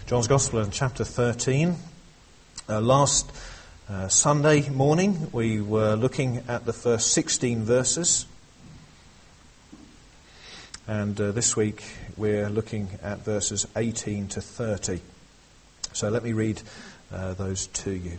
John's Gospel in chapter 13. Last Sunday morning we were looking at the first 16 verses. And this week we're looking at verses 18 to 30. So let me read those to you.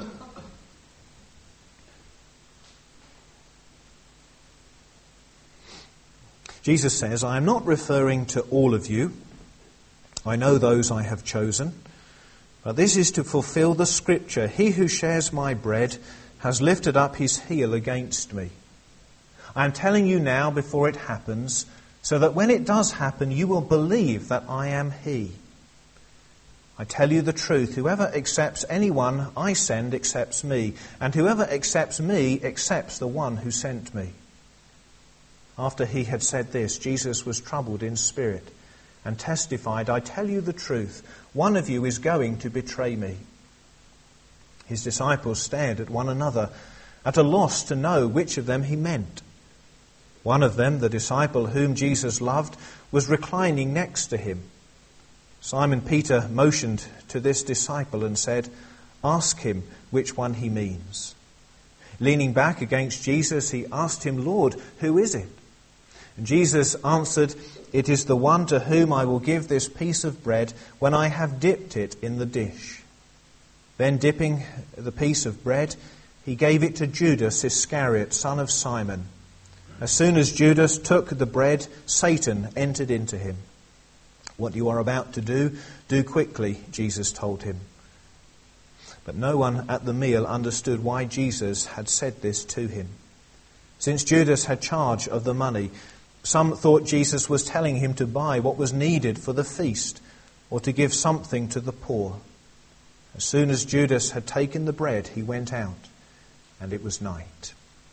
Jesus says, "I am not referring to all of you. I know those I have chosen. But this is to fulfill the scripture. He who shares my bread has lifted up his heel against me. I am telling you now before it happens, so that when it does happen, you will believe that I am he. I tell you the truth, whoever accepts anyone I send accepts me, and whoever accepts me accepts the one who sent me." After he had said this, Jesus was troubled in spirit and testified, "I tell you the truth, one of you is going to betray me." His disciples stared at one another, at a loss to know which of them he meant. One of them, the disciple whom Jesus loved, was reclining next to him. Simon Peter motioned to this disciple and said, "Ask him which one he means." Leaning back against Jesus, he asked him, "Lord, who is it?" And Jesus answered, "It is the one to whom I will give this piece of bread when I have dipped it in the dish." Then dipping the piece of bread, he gave it to Judas Iscariot, son of Simon. As soon as Judas took the bread, Satan entered into him. "What you are about to do, do quickly," Jesus told him. But no one at the meal understood why Jesus had said this to him. Since Judas had charge of the money, some thought Jesus was telling him to buy what was needed for the feast or to give something to the poor. As soon as Judas had taken the bread, he went out, and it was night.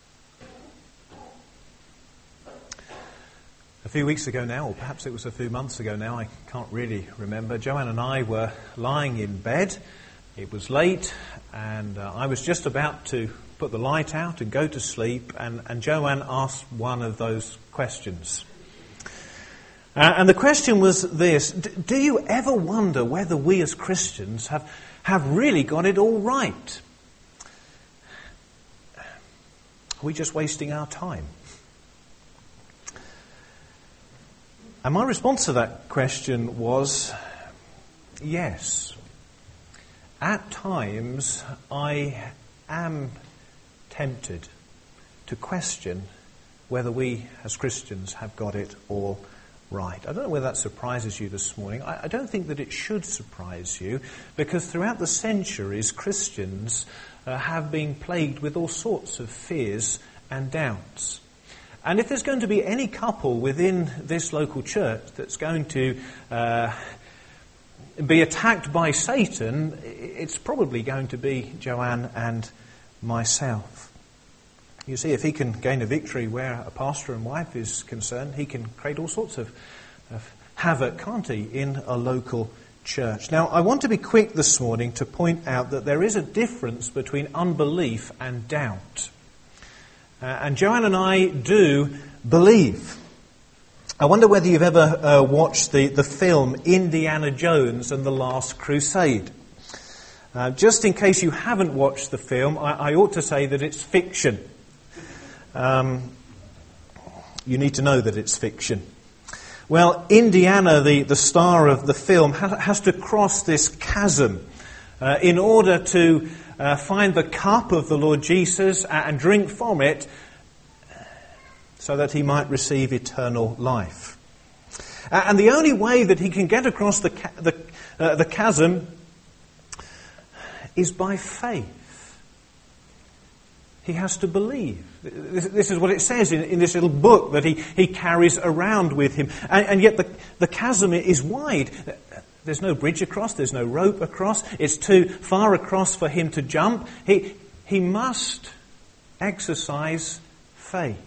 A few weeks ago now, or perhaps it was a few months ago now, I can't really remember, Joanne and I were lying in bed. It was late, and I was just about to put the light out and go to sleep, and Joanne asked one of those questions. And the question was this: do you ever wonder whether we as Christians have really got it all right? Are we just wasting our time? And my response to that question was yes. At times I am tempted to question whether we as Christians have got it all right. I don't know whether that surprises you this morning. I don't think that it should surprise you, because throughout the centuries Christians have been plagued with all sorts of fears and doubts. And if there's going to be any couple within this local church that's going to be attacked by Satan, it's probably going to be Joanne and myself. You see, if he can gain a victory where a pastor and wife is concerned, he can create all sorts of havoc, can't he, in a local church. Now, I want to be quick this morning to point out that there is a difference between unbelief and doubt. And Joanne and I do believe. I wonder whether you've ever watched the film Indiana Jones and the Last Crusade. Just in case you haven't watched the film, I ought to say that it's fiction. You need to know that it's fiction. Well, Indiana, the star of the film, has to cross this chasm in order to find the cup of the Lord Jesus and drink from it so that he might receive eternal life. And the only way that he can get across the chasm is by faith. He has to believe. This is what it says in this little book that he carries around with him. And yet the chasm is wide. There's no bridge across, there's no rope across. It's too far across for him to jump. He must exercise faith.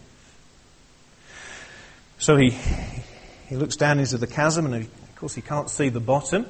So he looks down into the chasm, and of course he can't see the bottom.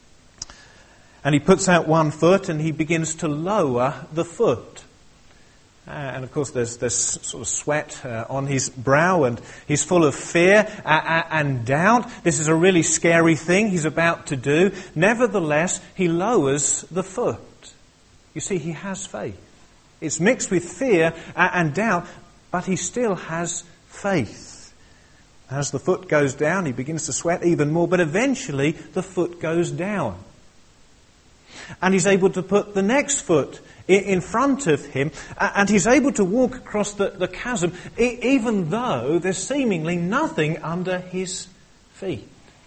And he puts out one foot and he begins to lower the foot. And of course there's sort of sweat on his brow, and he's full of fear and doubt. This is a really scary thing he's about to do. Nevertheless, he lowers the foot. You see, he has faith. It's mixed with fear and doubt, but he still has faith. As the foot goes down, he begins to sweat even more, but eventually the foot goes down. And he's able to put the next foot in front of him, and he's able to walk across the chasm, even though there's seemingly nothing under his feet.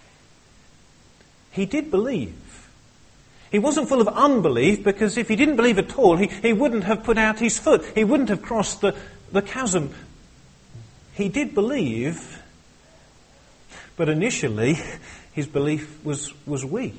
He did believe. He wasn't full of unbelief, because if he didn't believe at all, he wouldn't have put out his foot. He wouldn't have crossed the chasm. He did believe, but initially his belief was weak.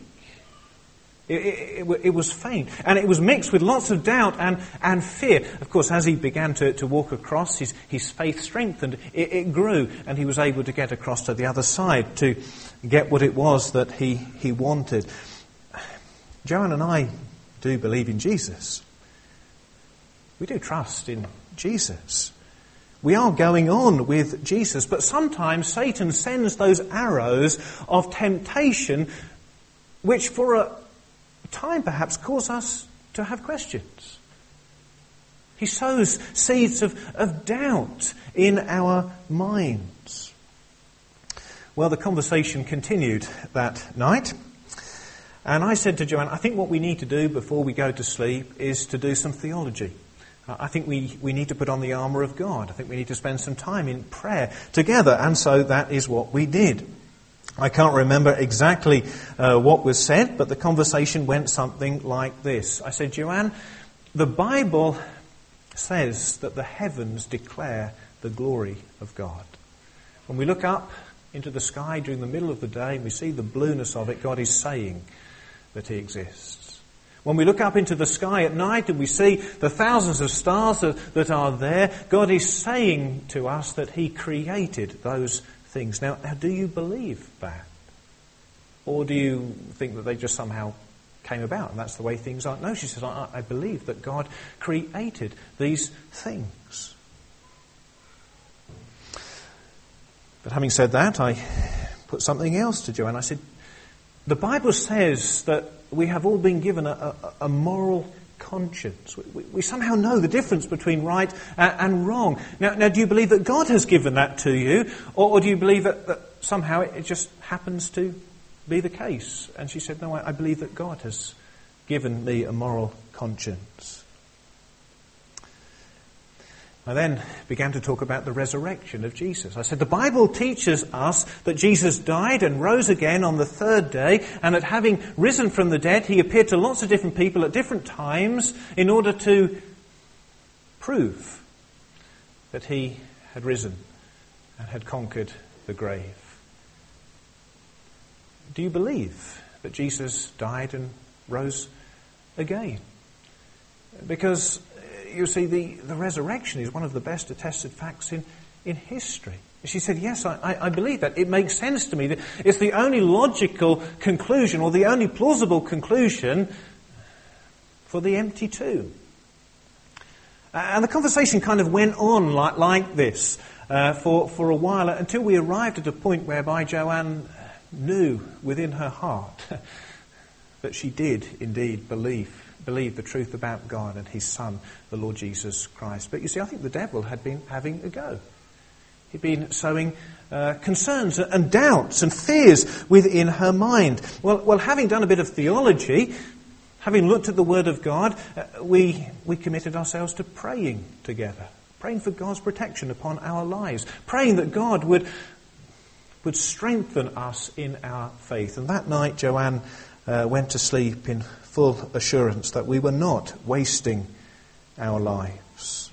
It was faint, and it was mixed with lots of doubt and fear. Of course, as he began to walk across, his faith strengthened, it grew, and he was able to get across to the other side to get what it was that he wanted. Joanne and I do believe in Jesus. We do trust in Jesus. We are going on with Jesus, but sometimes Satan sends those arrows of temptation which for a time perhaps cause us to have questions. He sows seeds of doubt in our minds. Well, the conversation continued that night, and I said to Joanne, I think what we need to do before we go to sleep is to do some theology. I think we need to put on the armour of God. I think we need to spend some time in prayer together, and so that is what we did. I can't remember exactly what was said, but the conversation went something like this. I said, Joanne, the Bible says that the heavens declare the glory of God. When we look up into the sky during the middle of the day and we see the blueness of it, God is saying that he exists. When we look up into the sky at night and we see the thousands of stars that are there, God is saying to us that he created those things. Now, do you believe that? Or do you think that they just somehow came about and that's the way things are? No, she says, I believe that God created these things. But having said that, I put something else to Joanne. I said, the Bible says that we have all been given a moral conscience. We somehow know the difference between right and wrong. Now, do you believe that God has given that to you? Or do you believe that somehow it just happens to be the case? And she said, no, I believe that God has given me a moral conscience. I then began to talk about the resurrection of Jesus. I said, the Bible teaches us that Jesus died and rose again on the third day, and that having risen from the dead, he appeared to lots of different people at different times in order to prove that he had risen and had conquered the grave. Do you believe that Jesus died and rose again? Because you see, the resurrection is one of the best attested facts in history. She said, yes, I believe that. It makes sense to me. It's the only logical conclusion, or the only plausible conclusion for the empty tomb. And the conversation kind of went on like this for a while, until we arrived at a point whereby Joanne knew within her heart that she did indeed believe the truth about God and his Son, the Lord Jesus Christ. But you see, I think the devil had been having a go. He'd been sowing concerns and doubts and fears within her mind. Well, having done a bit of theology, having looked at the Word of God, we committed ourselves to praying together, praying for God's protection upon our lives, praying that God would strengthen us in our faith. And that night, Joanne went to sleep in full assurance that we were not wasting our lives.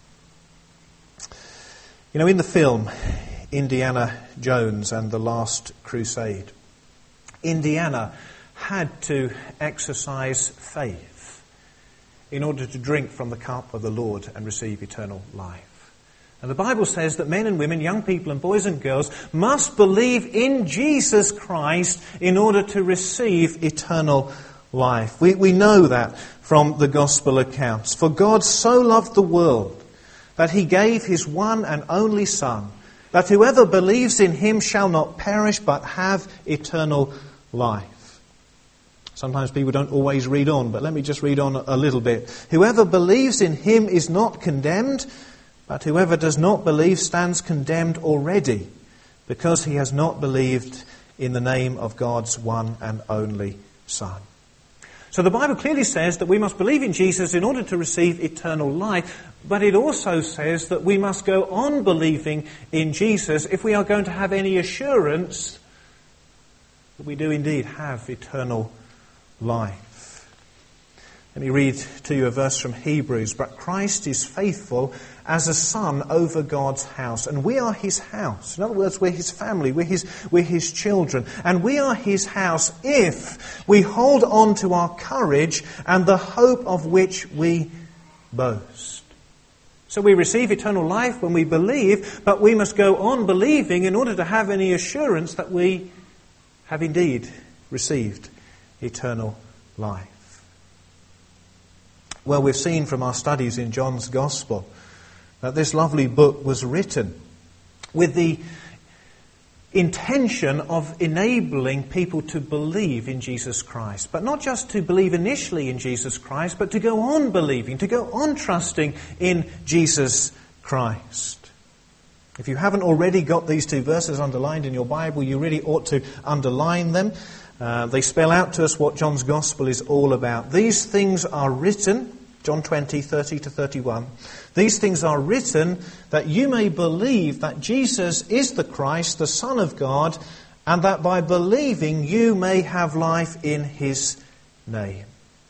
You know, in the film Indiana Jones and the Last Crusade, Indiana had to exercise faith in order to drink from the cup of the Lord and receive eternal life. And the Bible says that men and women, young people and boys and girls, must believe in Jesus Christ in order to receive eternal life. We know that from the gospel accounts. For God so loved the world that he gave his one and only Son, that whoever believes in him shall not perish but have eternal life. Sometimes people don't always read on, but let me just read on a little bit. Whoever believes in him is not condemned, but whoever does not believe stands condemned already, because he has not believed in the name of God's one and only Son. So the Bible clearly says that we must believe in Jesus in order to receive eternal life, but it also says that we must go on believing in Jesus if we are going to have any assurance that we do indeed have eternal life. Let me read to you a verse from Hebrews. But Christ is faithful as a son over God's house, and we are his house. In other words, we're his family, we're his children, and we are his house if we hold on to our courage and the hope of which we boast. So we receive eternal life when we believe, but we must go on believing in order to have any assurance that we have indeed received eternal life. Well, we've seen from our studies in John's Gospel that this lovely book was written with the intention of enabling people to believe in Jesus Christ. But not just to believe initially in Jesus Christ, but to go on believing, to go on trusting in Jesus Christ. If you haven't already got these two verses underlined in your Bible, you really ought to underline them. They spell out to us what John's Gospel is all about. These things are written, John 20, 30 to 31. These things are written that you may believe that Jesus is the Christ, the Son of God, and that by believing you may have life in his name.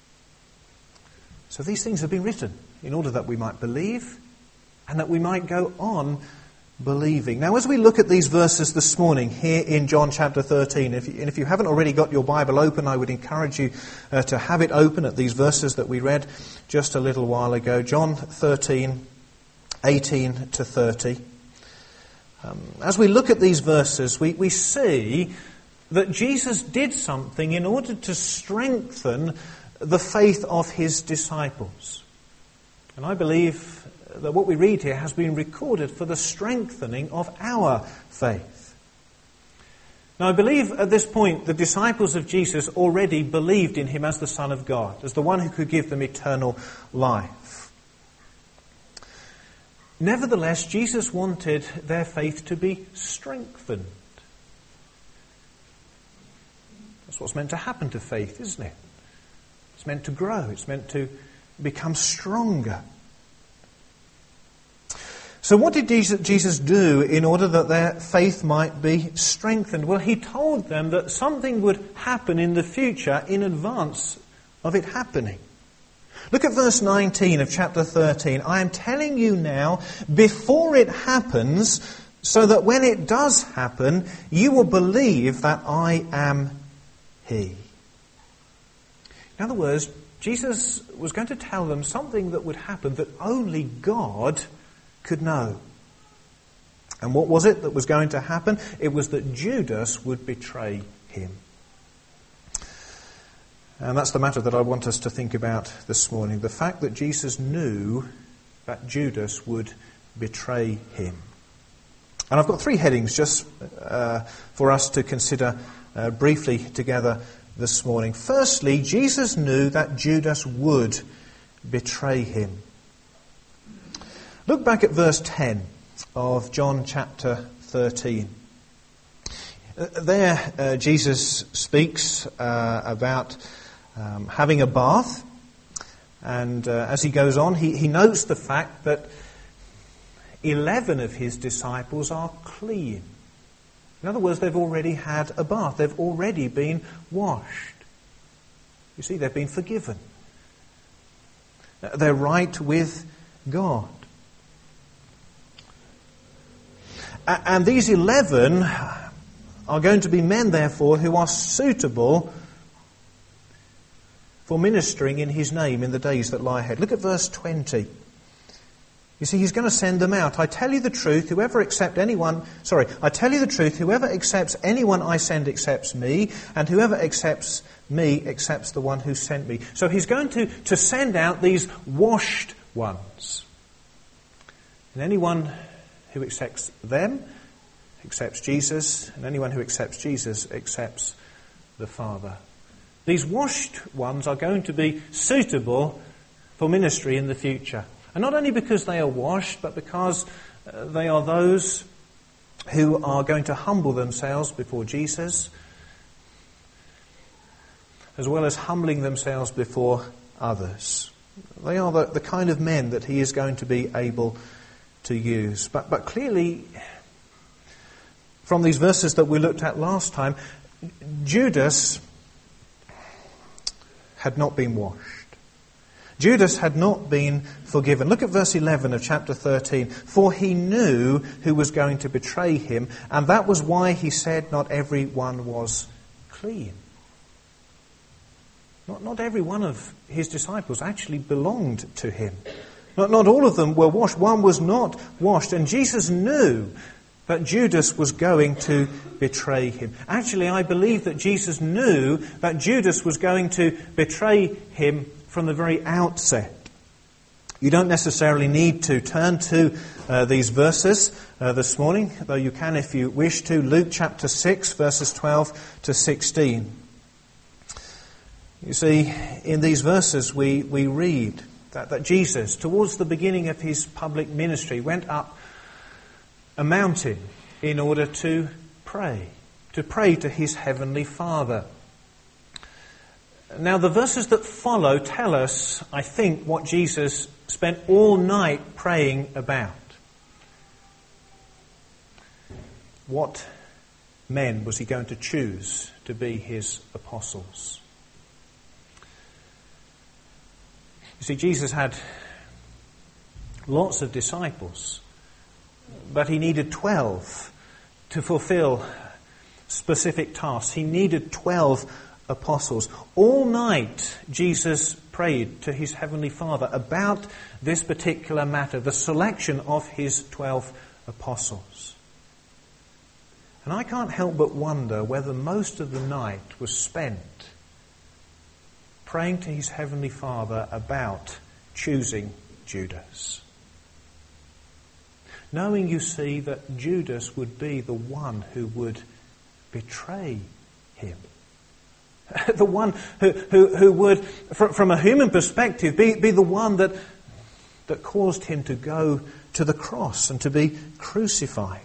So these things have been written in order that we might believe and that we might go on believing. Now, as we look at these verses this morning here in John chapter 13, if you haven't already got your Bible open, I would encourage you to have it open at these verses that we read just a little while ago. John 13, 18 to 30. As we look at these verses, we see that Jesus did something in order to strengthen the faith of his disciples. And I believe that what we read here has been recorded for the strengthening of our faith. Now, I believe at this point the disciples of Jesus already believed in him as the Son of God, as the one who could give them eternal life. Nevertheless, Jesus wanted their faith to be strengthened. That's what's meant to happen to faith, isn't it? It's meant to grow. It's meant to become stronger. So what did Jesus do in order that their faith might be strengthened? Well, he told them that something would happen in the future in advance of it happening. Look at verse 19 of chapter 13. I am telling you now, before it happens, so that when it does happen, you will believe that I am he. In other words, Jesus was going to tell them something that would happen that only God could know. And what was it that was going to happen? It was that Judas would betray him. And that's the matter that I want us to think about this morning. The fact that Jesus knew that Judas would betray him. And I've got three headings just for us to consider briefly together this morning. Firstly, Jesus knew that Judas would betray him. Look back at verse 10 of John chapter 13. There Jesus speaks about having a bath, and as he goes on, he notes the fact that 11 of his disciples are clean. In other words, they've already had a bath. They've already been washed. You see, they've been forgiven. They're right with God. And these 11 are going to be men, therefore, who are suitable for ministering in his name in the days that lie ahead. Look at verse 20. You see, he's going to send them out. I tell you the truth, whoever accepts anyone I send accepts me, and whoever accepts me accepts the one who sent me. So he's going to send out these washed ones. And anyone who accepts them accepts Jesus, and anyone who accepts Jesus accepts the Father. These washed ones are going to be suitable for ministry in the future. And not only because they are washed, but because they are those who are going to humble themselves before Jesus, as well as humbling themselves before others. They are the kind of men that he is going to be able to use. But clearly, from these verses that we looked at last time, Judas had not been washed. Judas had not been forgiven. Look at verse 11 of chapter 13. For he knew who was going to betray him, and that was why he said not every one was clean. Not every one of his disciples actually belonged to him. Not all of them were washed. One was not washed. And Jesus knew that Judas was going to betray him. Actually, I believe that Jesus knew that Judas was going to betray him from the very outset. You don't necessarily need to turn to these verses this morning, though you can if you wish to. Luke chapter 6, verses 12 to 16. You see, in these verses we read that Jesus, towards the beginning of his public ministry, went up a mountain in order to pray to his heavenly Father. Now, the verses that follow tell us, I think, what Jesus spent all night praying about. What men was he going to choose to be his apostles? You see, Jesus had lots of disciples, but he needed 12 to fulfill specific tasks. He needed 12 apostles. All night, Jesus prayed to his heavenly Father about this particular matter, the selection of his 12 apostles. And I can't help but wonder whether most of the night was spent praying to his heavenly Father about choosing Judas. Knowing, you see, that Judas would be the one who would betray him. The one who would, from a human perspective, be the one that caused him to go to the cross and to be crucified.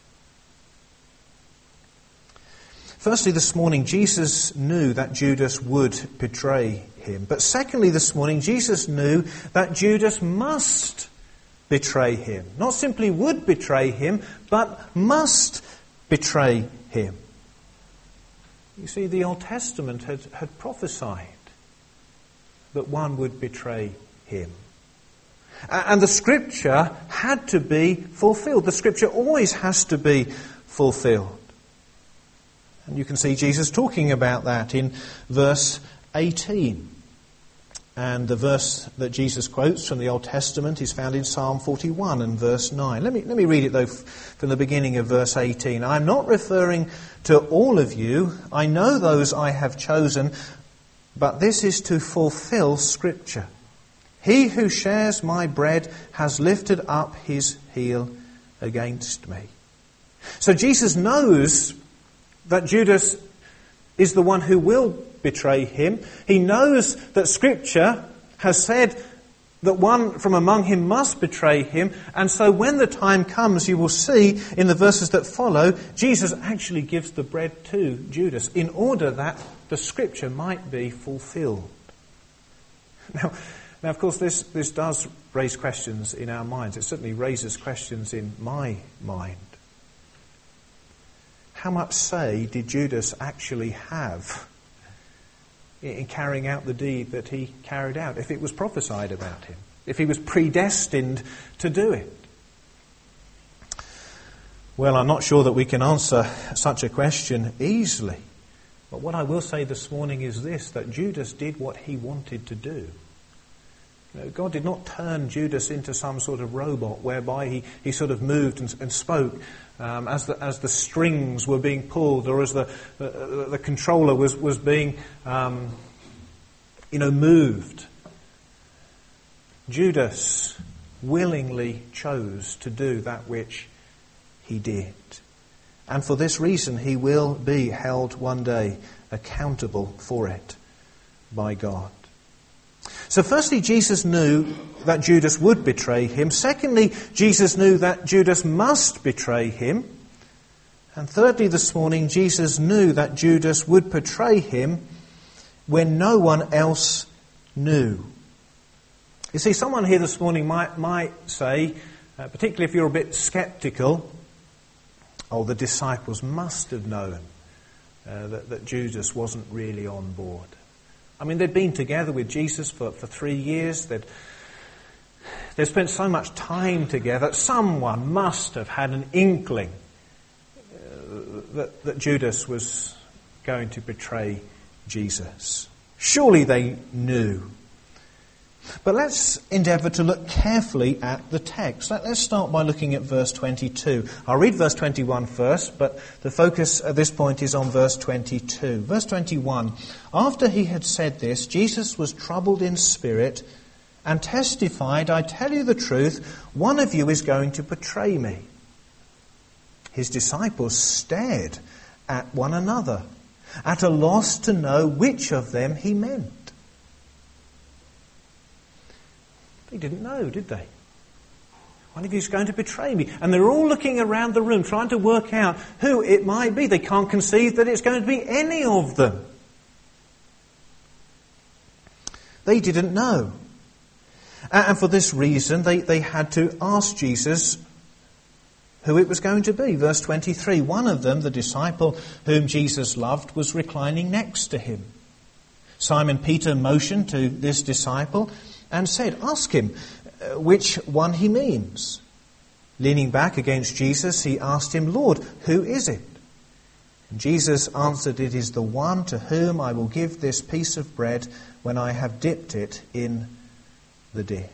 Firstly, this morning, Jesus knew that Judas would betray him. But secondly, this morning, Jesus knew that Judas must betray him. Not simply would betray him, but must betray him. You see, the Old Testament had prophesied that one would betray him. And the Scripture had to be fulfilled. The Scripture always has to be fulfilled. And you can see Jesus talking about that in verse 18. And the verse that Jesus quotes from the Old Testament is found in Psalm 41 and verse 9. Let me read it, though, from the beginning of verse 18. I'm not referring to all of you. I know those I have chosen, but this is to fulfill Scripture. He who shares my bread has lifted up his heel against me. So Jesus knows that Judas is the one who will betray him. He knows that Scripture has said that one from among him must betray him. And so when the time comes, you will see in the verses that follow, Jesus actually gives the bread to Judas in order that the Scripture might be fulfilled. Now of course, this does raise questions in our minds. It certainly raises questions in my mind. How much say did Judas actually have in carrying out the deed that he carried out, if it was prophesied about him, if he was predestined to do it? Well, I'm not sure that we can answer such a question easily. But what I will say this morning is this, that Judas did what he wanted to do. God did not turn Judas into some sort of robot whereby he sort of moved and spoke as the strings were being pulled, or as the controller was being moved. Judas willingly chose to do that which he did. And for this reason he will be held one day accountable for it by God. So firstly, Jesus knew that Judas would betray him. Secondly, Jesus knew that Judas must betray him. And thirdly, this morning, Jesus knew that Judas would betray him when no one else knew. You see, someone here this morning might say, particularly if you're a bit sceptical, the disciples must have known that Judas wasn't really on board. I mean, they'd been together with Jesus for 3 years. They'd spent so much time together. Someone must have had an inkling that Judas was going to betray Jesus. Surely they knew. But let's endeavour to look carefully at the text. Let's start by looking at verse 22. I'll read verse 21 first, but the focus at this point is on verse 22. Verse 21, after he had said this, Jesus was troubled in spirit and testified, I tell you the truth, one of you is going to betray me. His disciples stared at one another, at a loss to know which of them he meant. They didn't know, did they? One of you is going to betray me. And they're all looking around the room trying to work out who it might be. They can't conceive that it's going to be any of them. They didn't know. And for this reason, they had to ask Jesus who it was going to be. Verse 23, one of them, the disciple whom Jesus loved, was reclining next to him. Simon Peter motioned to this disciple and said, ask him which one he means. Leaning back against Jesus, he asked him, Lord, who is it? And Jesus answered, it is the one to whom I will give this piece of bread when I have dipped it in the dish.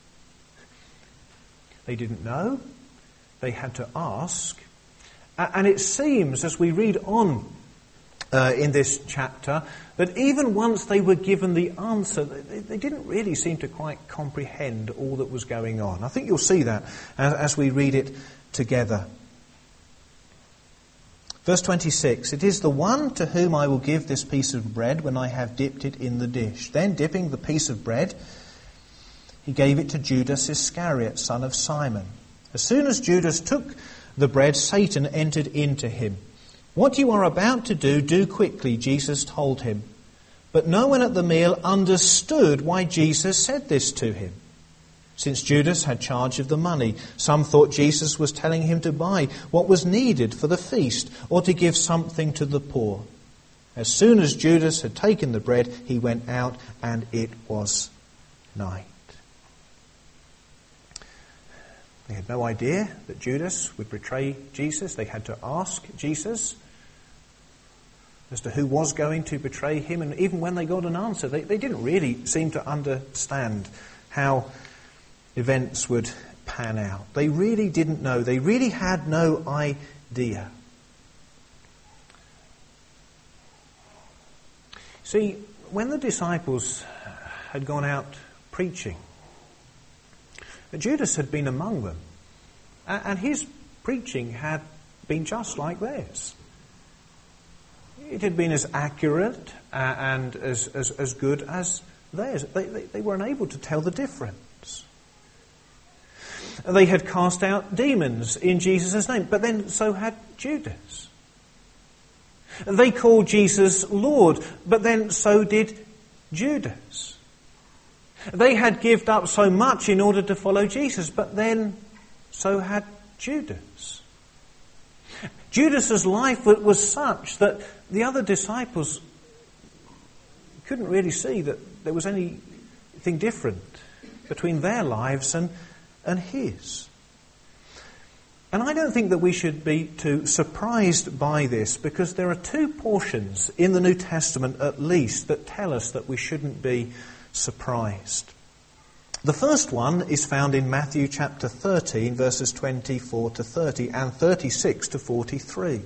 They didn't know. They had to ask. And it seems, as we read on in this chapter, that even once they were given the answer, they didn't really seem to quite comprehend all that was going on. I think you'll see that as we read it together. Verse 26, it is the one to whom I will give this piece of bread when I have dipped it in the dish. Then, dipping the piece of bread, he gave it to Judas Iscariot, son of Simon. As soon as Judas took the bread, Satan entered into him. What you are about to do quickly, Jesus told him. But no one at the meal understood why Jesus said this to him. Since Judas had charge of the money, some thought Jesus was telling him to buy what was needed for the feast or to give something to the poor. As soon as Judas had taken the bread, he went out, and it was night. They had no idea that Judas would betray Jesus. They had to ask Jesus as to who was going to betray him. And even when they got an answer, they didn't really seem to understand how events would pan out. They really didn't know. They really had no idea. See, when the disciples had gone out preaching, Judas had been among them, and his preaching had been just like theirs. It had been as accurate and as good as theirs. They were unable to tell the difference. They had cast out demons in Jesus' name, but then so had Judas. They called Jesus Lord, but then so did Judas. They had given up so much in order to follow Jesus, but then so had Judas. Judas's life was such that the other disciples couldn't really see that there was anything different between their lives and his. And I don't think that we should be too surprised by this, because there are two portions in the New Testament at least that tell us that we shouldn't be surprised. The first one is found in Matthew chapter 13, verses 24 to 30 and 36 to 43.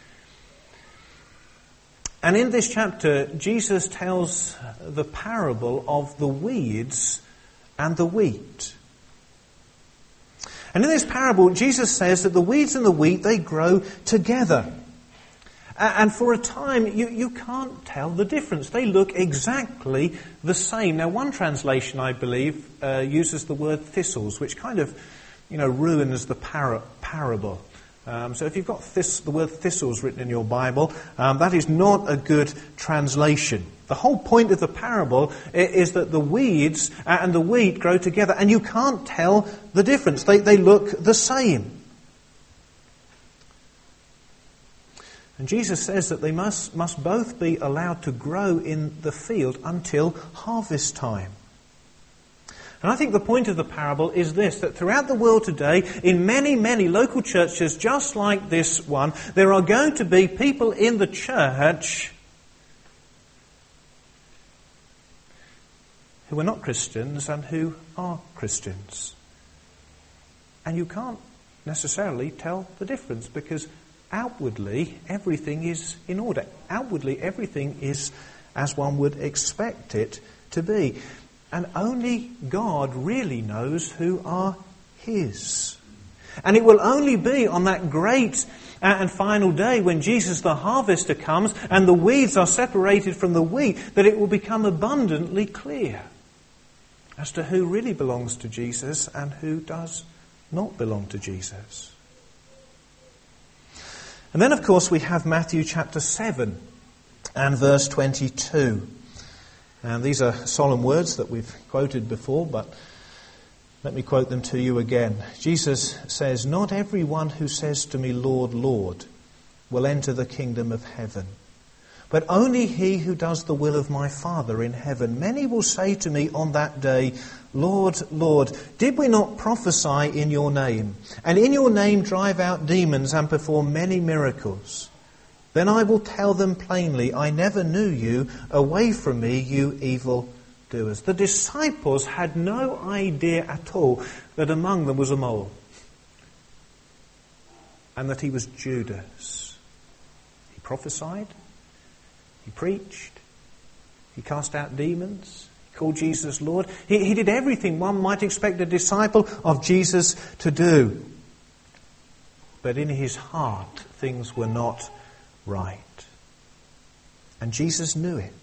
And in this chapter, Jesus tells the parable of the weeds and the wheat. And in this parable, Jesus says that the weeds and the wheat, they grow together. And for a time, you can't tell the difference. They look exactly the same. Now, one translation, I believe, uses the word thistles, which kind of, ruins the parable. So if you've got the word thistles written in your Bible, that is not a good translation. The whole point of the parable is that the weeds and the wheat grow together, and you can't tell the difference. They look the same. And Jesus says that they must both be allowed to grow in the field until harvest time. And I think the point of the parable is this, that throughout the world today, in many, many local churches just like this one, there are going to be people in the church who are not Christians and who are Christians. And you can't necessarily tell the difference because outwardly everything is in order. Outwardly everything is as one would expect it to be. And only God really knows who are His. And it will only be on that great and final day when Jesus the harvester comes and the weeds are separated from the wheat that it will become abundantly clear as to who really belongs to Jesus and who does not belong to Jesus. And then, of course, we have Matthew chapter 7 and verse 22. And these are solemn words that we've quoted before, but let me quote them to you again. Jesus says, "Not everyone who says to me, 'Lord, Lord,' will enter the kingdom of heaven, but only he who does the will of my Father in heaven. Many will say to me on that day, 'Lord, Lord, did we not prophesy in your name, and in your name drive out demons and perform many miracles?' Then I will tell them plainly, 'I never knew you. Away from me, you evil doers.'" The disciples had no idea at all that among them was a mole, and that he was Judas. He prophesied, he preached, he cast out demons, he called Jesus Lord. He did everything one might expect a disciple of Jesus to do. But in his heart, things were not right. And Jesus knew it.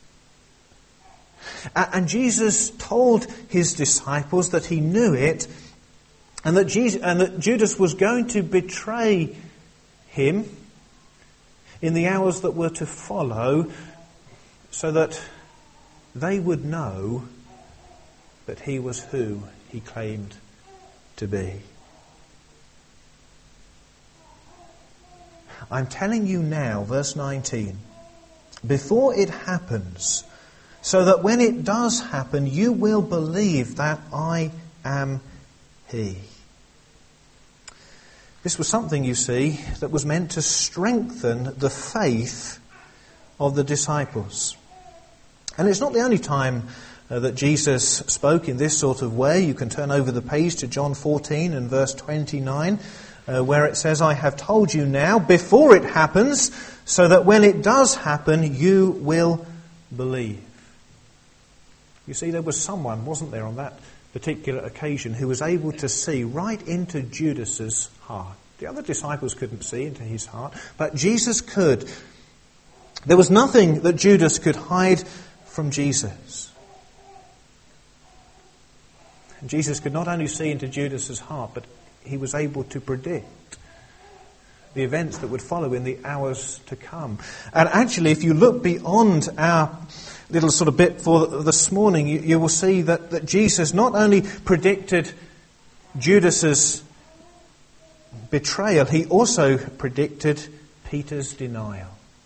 And Jesus told his disciples that he knew it and that Judas was going to betray him in the hours that were to follow so that they would know that he was who he claimed to be. I'm telling you now, verse 19, before it happens, so that when it does happen, you will believe that I am He. This was something, you see, that was meant to strengthen the faith of the disciples. And it's not the only time that Jesus spoke in this sort of way. You can turn over the page to John 14 and verse 29, where it says, "I have told you now, before it happens, so that when it does happen, you will believe." You see, there was someone, wasn't there, on that particular occasion who was able to see right into Judas's heart. The other disciples couldn't see into his heart, but Jesus could. There was nothing that Judas could hide from Jesus. And Jesus could not only see into Judas's heart, but he was able to predict the events that would follow in the hours to come. And actually, if you look beyond our little sort of bit for this morning, you will see that Jesus not only predicted Judas's betrayal, he also predicted Peter's denial.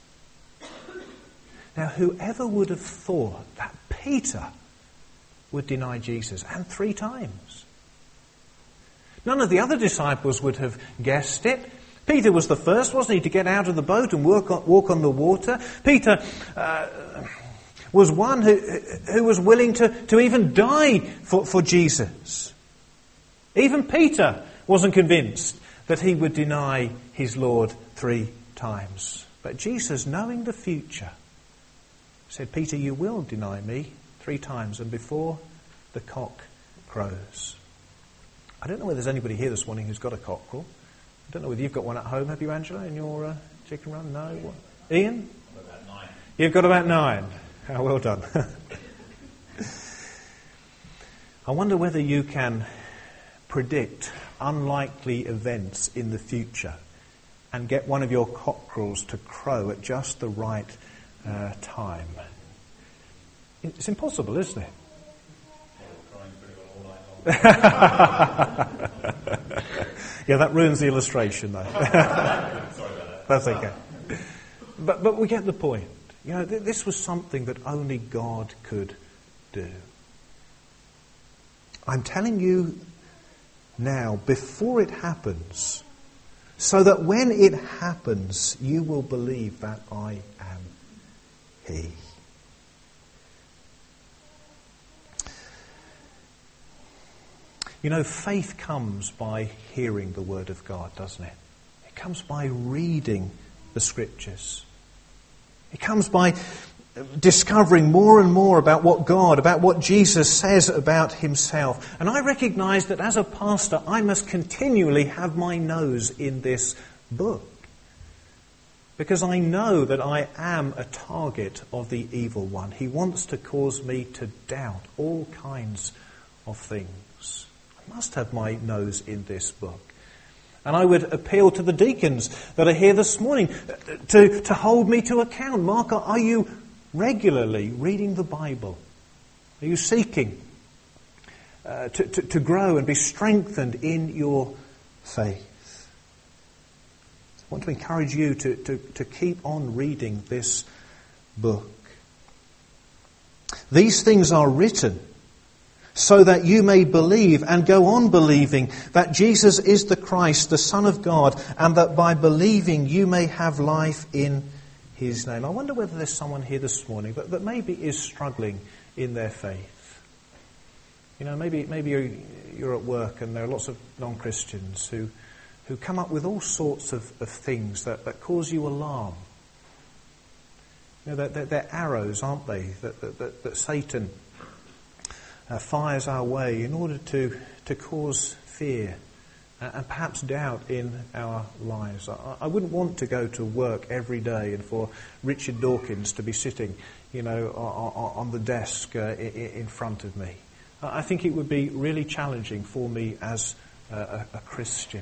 Now, whoever would have thought that Peter would deny Jesus, and 3 times? None of the other disciples would have guessed it. Peter was the first, wasn't he, to get out of the boat and walk on the water. Peter was one who was willing to even die for Jesus. Even Peter wasn't convinced that he would deny his Lord 3 times. But Jesus, knowing the future, said, Peter, you will deny me 3 times, and before the cock crows. I don't know whether there's anybody here this morning who's got a cockerel. I don't know whether you've got one at home, have you, Angela, in your chicken run? No? What? Ian? About 9. You've got about 9. How well done. I wonder whether you can predict unlikely events in the future and get one of your cockerels to crow at just the right time. It's impossible, isn't it? Yeah, that ruins the illustration, though. Sorry about that. That's okay. But we get the point. You know, this was something that only God could do. I'm telling you now, before it happens, so that when it happens, you will believe that I am He. You know, faith comes by hearing the Word of God, doesn't it? It comes by reading the Scriptures. It comes by discovering more and more about what Jesus says about Himself. And I recognise that as a pastor, I must continually have my nose in this book. Because I know that I am a target of the evil one. He wants to cause me to doubt all kinds of things. I must have my nose in this book. And I would appeal to the deacons that are here this morning to hold me to account. Mark, are you regularly reading the Bible? Are you seeking to grow and be strengthened in your faith? I want to encourage you to keep on reading this book. These things are written so that you may believe and go on believing that Jesus is the Christ, the Son of God, and that by believing you may have life in His name. I wonder whether there's someone here this morning that maybe is struggling in their faith. You know, maybe you're at work and there are lots of non-Christians who come up with all sorts of things that cause you alarm. You know, they're arrows, aren't they, that Satan fires our way in order to cause fear and perhaps doubt in our lives. I wouldn't want to go to work every day and for Richard Dawkins to be sitting, you know, on the desk in front of me. I think it would be really challenging for me as a Christian.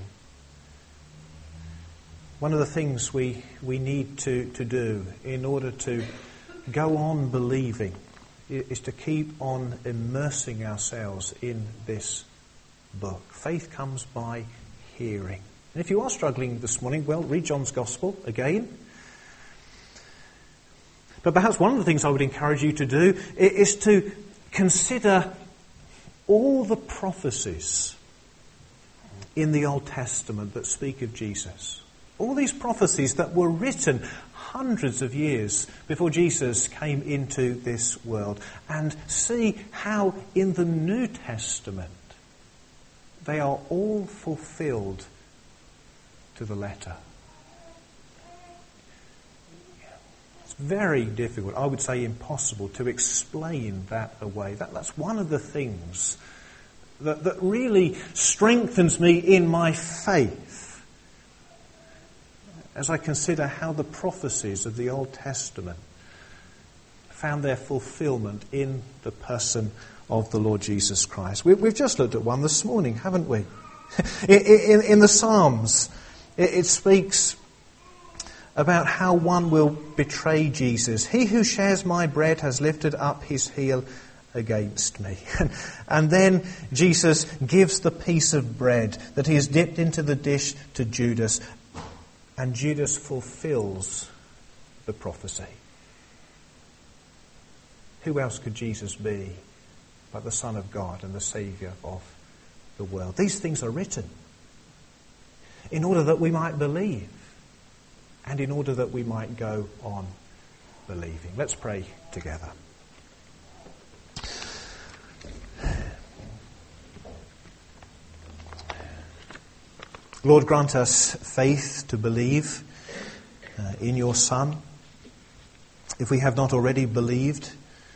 One of the things we need to do in order to go on believing is to keep on immersing ourselves in this book. Faith comes by hearing. And if you are struggling this morning, well, read John's Gospel again. But perhaps one of the things I would encourage you to do is to consider all the prophecies in the Old Testament that speak of Jesus. All these prophecies that were written hundreds of years before Jesus came into this world, and see how in the New Testament they are all fulfilled to the letter. It's very difficult, I would say impossible, to explain that away. That's one of the things that really strengthens me in my faith as I consider how the prophecies of the Old Testament found their fulfillment in the person of the Lord Jesus Christ. We've just looked at one this morning, haven't we? In the Psalms, it speaks about how one will betray Jesus. He who shares my bread has lifted up his heel against me. And then Jesus gives the piece of bread that he has dipped into the dish to Judas. And Judas fulfills the prophecy. Who else could Jesus be but the Son of God and the Saviour of the world? These things are written in order that we might believe and in order that we might go on believing. Let's pray together. Lord, grant us faith to believe in your Son. If we have not already believed.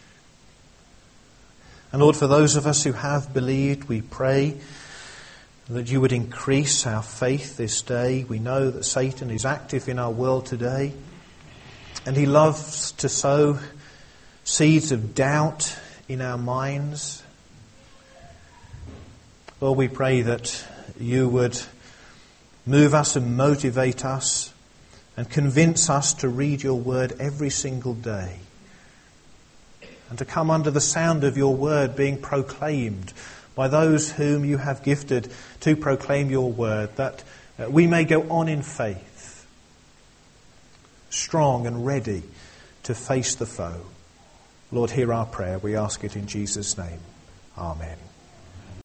And Lord, for those of us who have believed, we pray that you would increase our faith this day. We know that Satan is active in our world today, and he loves to sow seeds of doubt in our minds. Lord, we pray that you would move us and motivate us and convince us to read your word every single day and to come under the sound of your word being proclaimed by those whom you have gifted to proclaim your word, that we may go on in faith, strong and ready to face the foe. Lord, hear our prayer. We ask it in Jesus' name. Amen.